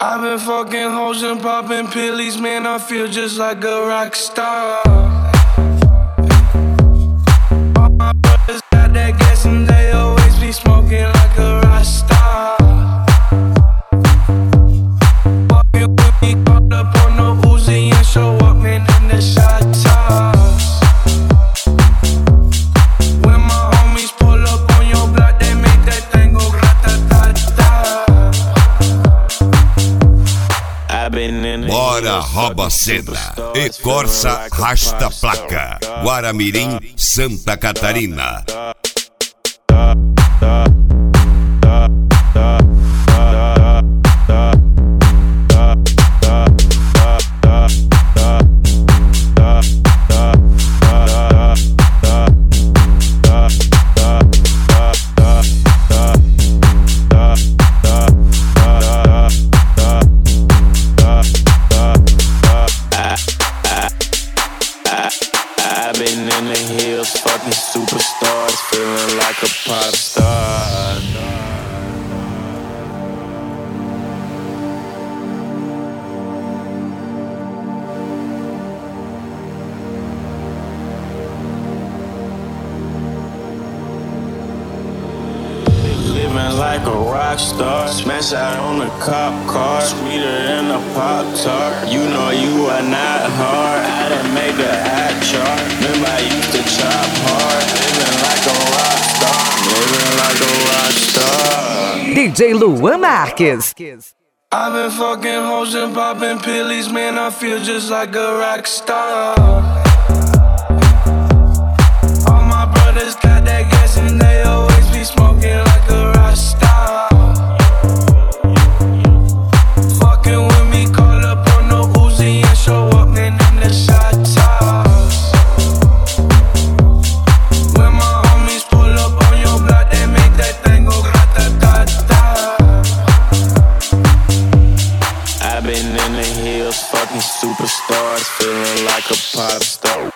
I've been fucking hoes and popping pillies, man, I feel just like a rock star. All my brothers got that gas and they always be smoking like a rock star. Walking with me, caught up on no Uzi and show up, man, in the shot toss. When my homies pull up on your block, they make that thing go grata-ta-ta. Bora rouba cena e Corsa rasta placa. Guaramirim, Santa Catarina. I've been in the hills, fucking superstars, feeling like a pop star. Living like a rock star, smash out on the cop car, sweeter than a Pop-Tart. You know you are not hard, I done make a hot chart. Remember I used to chop hard, living like a rock star, living like a rock star. DJ Luan Marques. I've been fucking hoes and popping pillies, man, I feel just like a rock star. All my brothers got that gas and they always be smoking like a rock star. Fucking with me, call up on no Uzi and show up, man, in the shot toss. When my homies pull up on your block, they make that thing go grata-ta-ta. I've been in the hills, fucking superstars, feeling like a pop star.